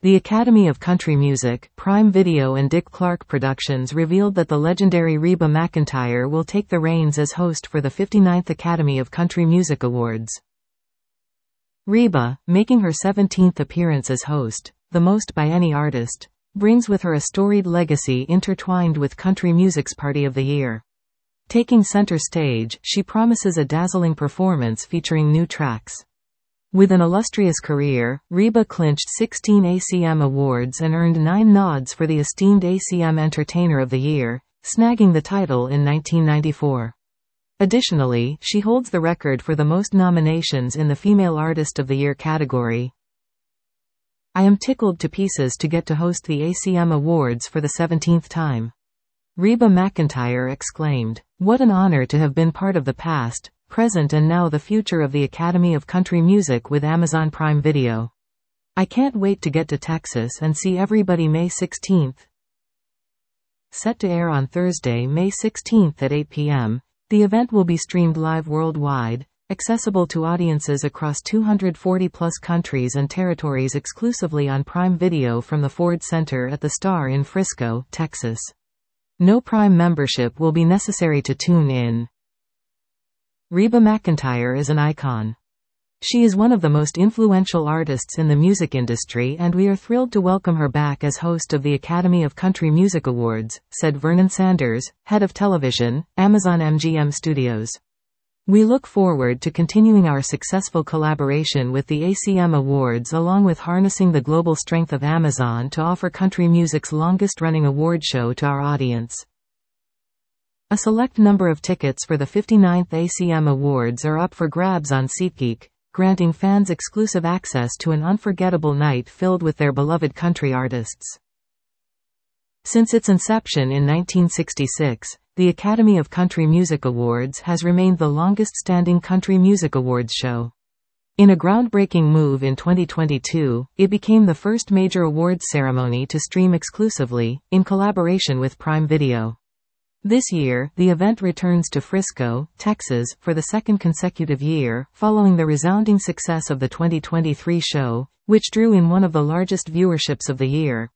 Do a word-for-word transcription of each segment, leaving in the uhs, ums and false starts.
The Academy of Country Music, Prime Video and Dick Clark Productions revealed that the legendary Reba McEntire will take the reins as host for the fifty-ninth Academy of Country Music Awards. Reba, making her seventeenth appearance as host, the most by any artist, brings with her a storied legacy intertwined with country music's Party of the Year. Taking center stage, she promises a dazzling performance featuring new tracks. With an illustrious career, Reba clinched sixteen A C M awards and earned nine nods for the esteemed A C M Entertainer of the Year, snagging the title in nineteen ninety-four. Additionally, she holds the record for the most nominations in the Female Artist of the Year category. "I am tickled to pieces to get to host the A C M Awards for the seventeenth time," Reba McEntire exclaimed. "What an honor to have been part of the past, present and now the future of the Academy of Country Music with Amazon Prime Video. I can't wait to get to Texas and see everybody May sixteenth. Set to air on Thursday, May sixteenth at eight p m, the event will be streamed live worldwide, accessible to audiences across two hundred forty plus countries and territories exclusively on Prime Video from the Ford Center at the Star in Frisco, Texas. No Prime membership will be necessary to tune in." Reba McEntire is an icon. She is one of the most influential artists in the music industry and we are thrilled to welcome her back as host of the Academy of Country Music Awards, said Vernon Sanders, head of television, Amazon M G M Studios. "We look forward to continuing our successful collaboration with the A C M Awards along with harnessing the global strength of Amazon to offer country music's longest-running award show to our audience." A select number of tickets for the fifty-ninth A C M Awards are up for grabs on SeatGeek, granting fans exclusive access to an unforgettable night filled with their beloved country artists. Since its inception in nineteen sixty-six, the Academy of Country Music Awards has remained the longest-standing country music awards show. In a groundbreaking move in twenty twenty-two, it became the first major awards ceremony to stream exclusively, in collaboration with Prime Video. This year, the event returns to Frisco, Texas, for the second consecutive year, following the resounding success of the twenty twenty-three show, which drew in one of the largest viewerships of the year.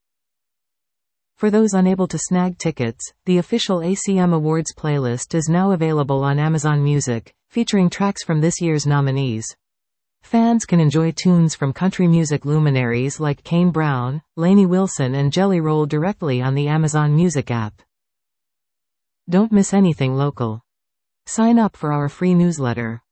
For those unable to snag tickets, the official A C M Awards playlist is now available on Amazon Music, featuring tracks from this year's nominees. Fans can enjoy tunes from country music luminaries like Kane Brown, Lainey Wilson and Jelly Roll directly on the Amazon Music app. Don't miss anything local. Sign up for our free newsletter.